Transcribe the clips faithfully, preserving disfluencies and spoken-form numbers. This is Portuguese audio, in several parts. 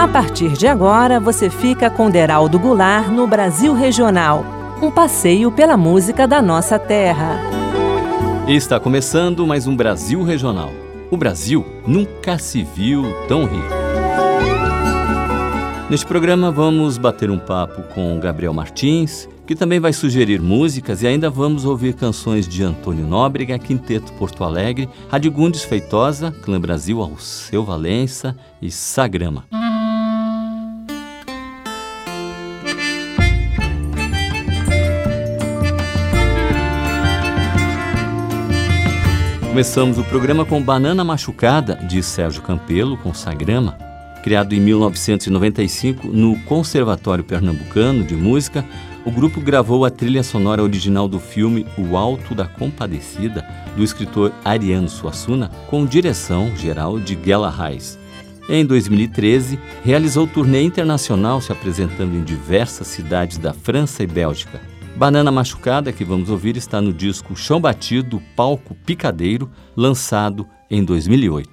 A partir de agora, você fica com Deraldo Goulart no Brasil Regional, um passeio pela música da nossa terra. Está começando mais um Brasil Regional. O Brasil nunca se viu tão rico. Neste programa vamos bater um papo com Gabriel Martins, que também vai sugerir músicas, e ainda vamos ouvir canções de Antônio Nóbrega, Quinteto Porto Alegre, Radigundes Feitosa, Clã Brasil, Alceu Valença e Sagrama. Começamos o programa com Banana Machucada, de Sérgio Campelo, com Sagrama. Criado em mil novecentos e noventa e cinco no Conservatório Pernambucano de Música, o grupo gravou a trilha sonora original do filme O Alto da Compadecida, do escritor Ariano Suassuna, com direção geral de Guela Reis. Em dois mil e treze, realizou turnê internacional, se apresentando em diversas cidades da França e Bélgica. Banana Machucada, que vamos ouvir, está no disco Chão Batido, Palco Picadeiro, lançado em dois mil e oito.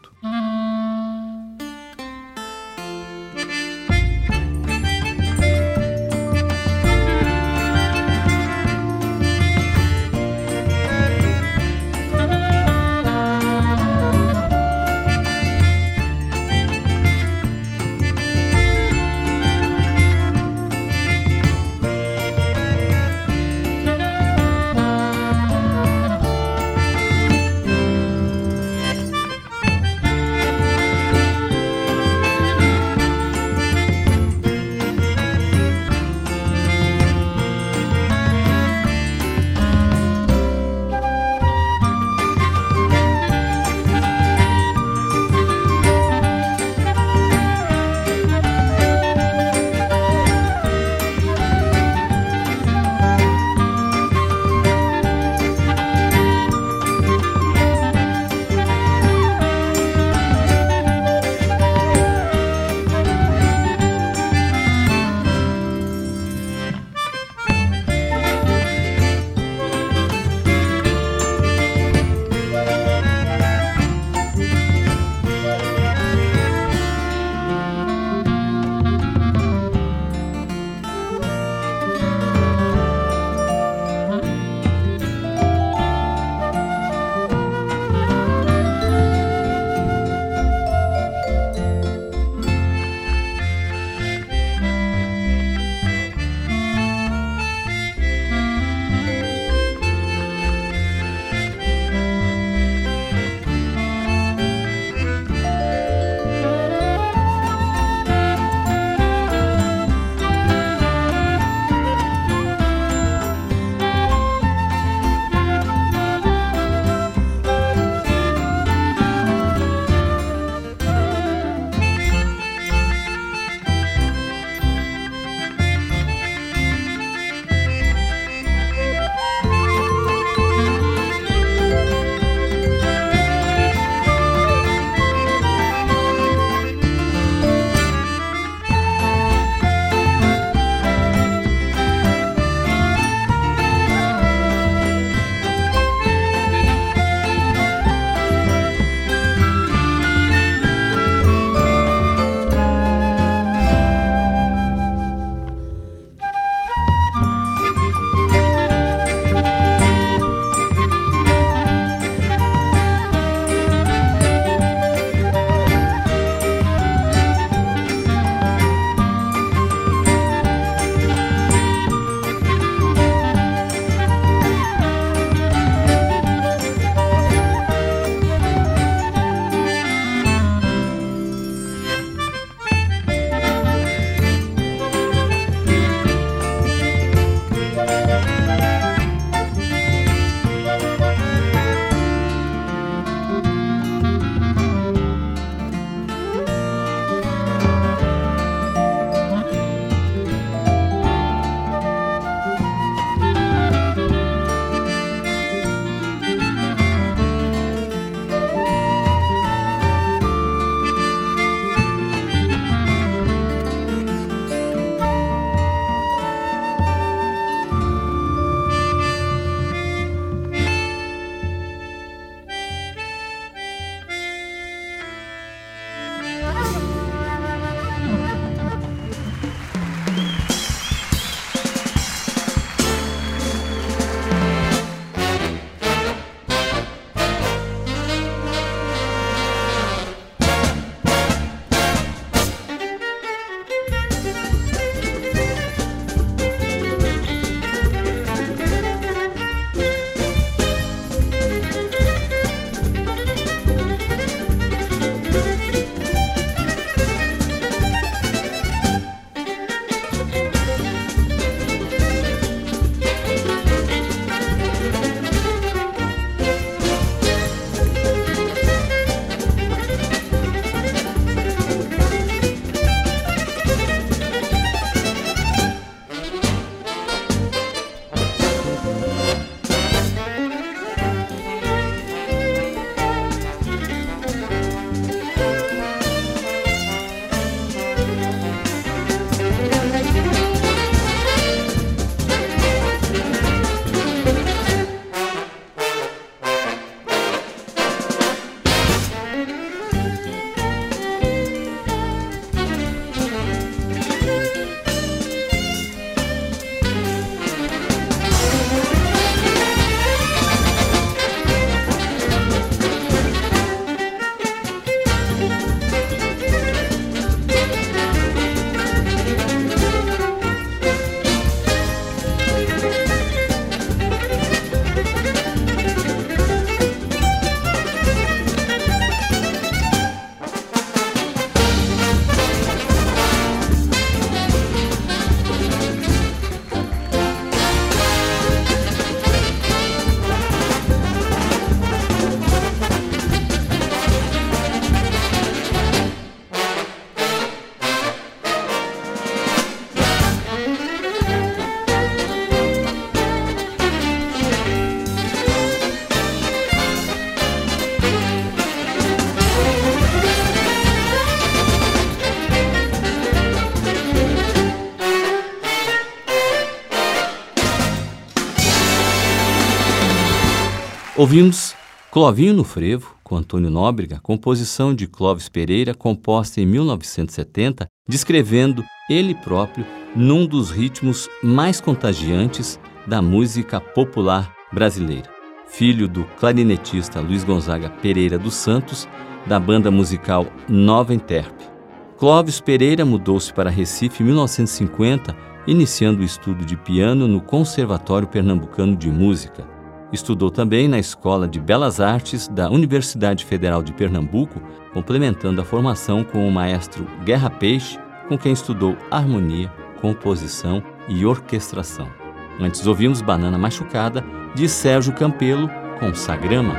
Ouvimos Clovinho no Frevo, com Antônio Nóbrega, composição de Clóvis Pereira, composta em mil novecentos e setenta, descrevendo ele próprio num dos ritmos mais contagiantes da música popular brasileira. Filho do clarinetista Luiz Gonzaga Pereira dos Santos, da banda musical Nova Interpe. Clóvis Pereira mudou-se para Recife em mil novecentos e cinquenta, iniciando o estudo de piano no Conservatório Pernambucano de Música. Estudou também na Escola de Belas Artes da Universidade Federal de Pernambuco, complementando a formação com o maestro Guerra Peixe, com quem estudou harmonia, composição e orquestração. Antes ouvimos Banana Machucada, de Sérgio Campelo, com Sagrama.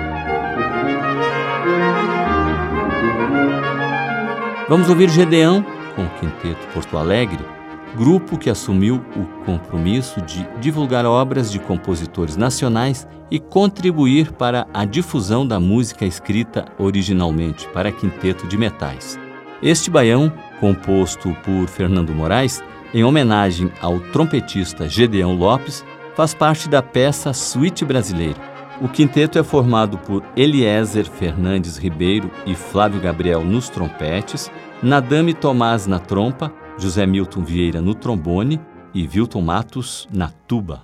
Vamos ouvir Gedeão, com o Quinteto Porto Alegre, grupo que assumiu o compromisso de divulgar obras de compositores nacionais e contribuir para a difusão da música escrita originalmente para quinteto de metais. Este baião, composto por Fernando Moraes, em homenagem ao trompetista Gedeão Lopes, faz parte da peça Suíte Brasileira. O quinteto é formado por Eliezer Fernandes Ribeiro e Flávio Gabriel nos trompetes, Nadame Tomás na trompa, José Milton Vieira no trombone e Vilton Matos na tuba.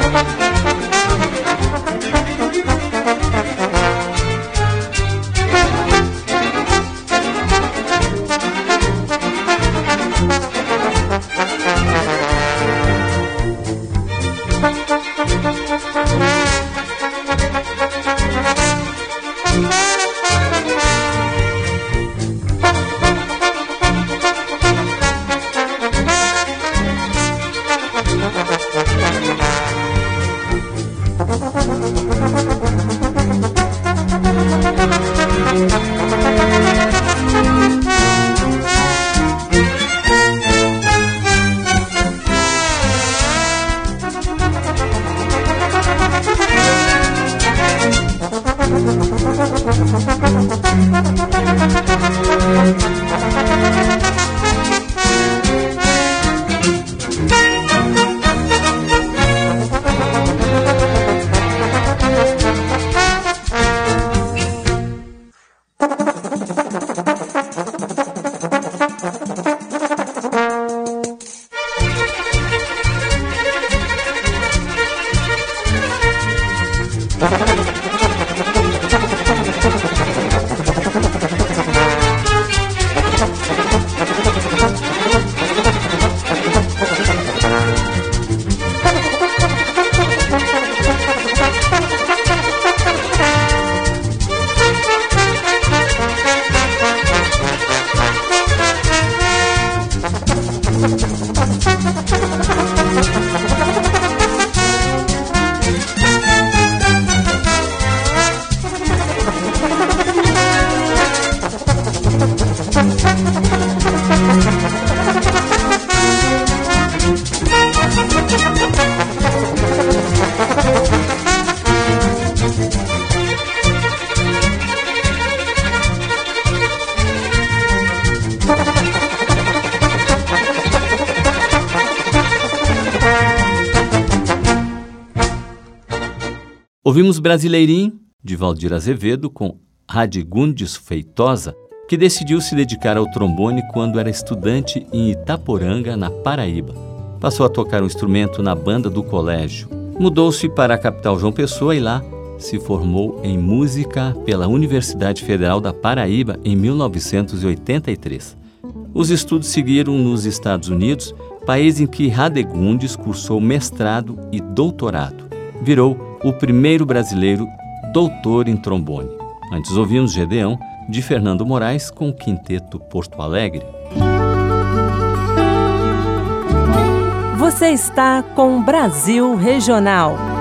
Ouvimos Brasileirinho, de Valdir Azevedo, com Radegundes Feitosa, que decidiu se dedicar ao trombone quando era estudante em Itaporanga, na Paraíba. Passou a tocar um instrumento na banda do colégio. Mudou-se para a capital João Pessoa e lá se formou em música pela Universidade Federal da Paraíba em mil novecentos e oitenta e três. Os estudos seguiram nos Estados Unidos, país em que Radegundes cursou mestrado e doutorado. Virou o primeiro brasileiro doutor em trombone. Antes ouvimos Gedeão, de Fernando Moraes, com o Quinteto Porto Alegre. Você está com Brasil Regional.